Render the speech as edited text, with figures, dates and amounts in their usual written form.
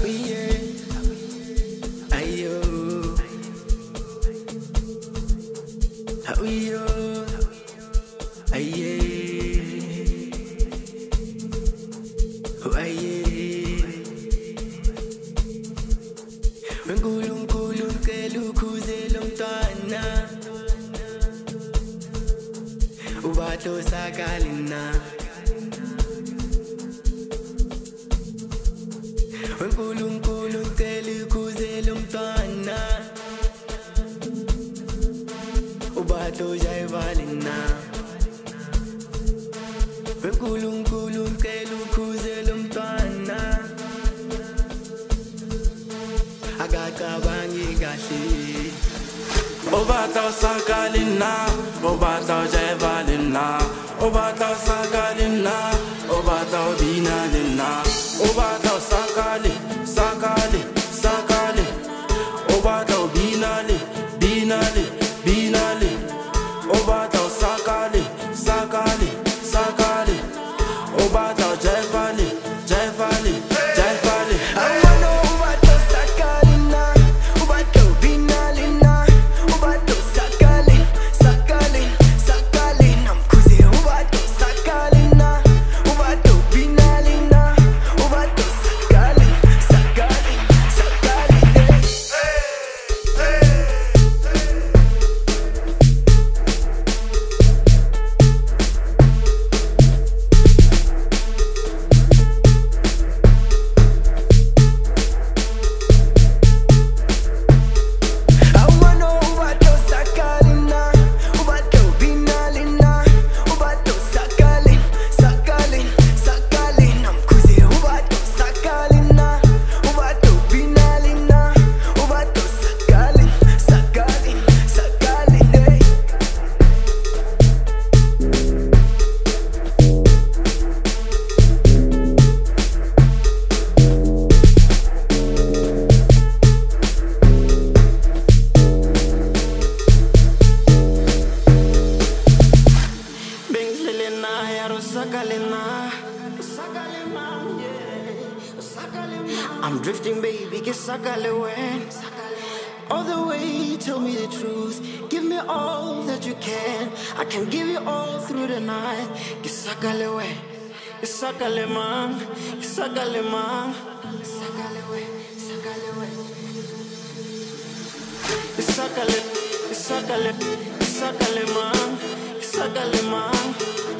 Ubato sakalina Nkulunkulu ngicela ukhuzele umntwana Ubato jayivalina Nkulunkulu ngicela ukhuzele umntwana Akacabangi kahle Obata sakalina, obata jayivalina, obata sakalina, obata binalina, obata sakali, sakali, sakali, obata binali, binali, binali, obata sakali, sakali, sakali, obata jayivali, jayivali, jayivali. I'm drifting, baby, get sakalewen. All the way, tell me the truth. Give me all that you can. I can give you all through the night. Get sakalewen, get sakaleman, get sakaleman, sakalewen, sakalewen. Get sakale, get sakale, get sakaleman, get sakaleman.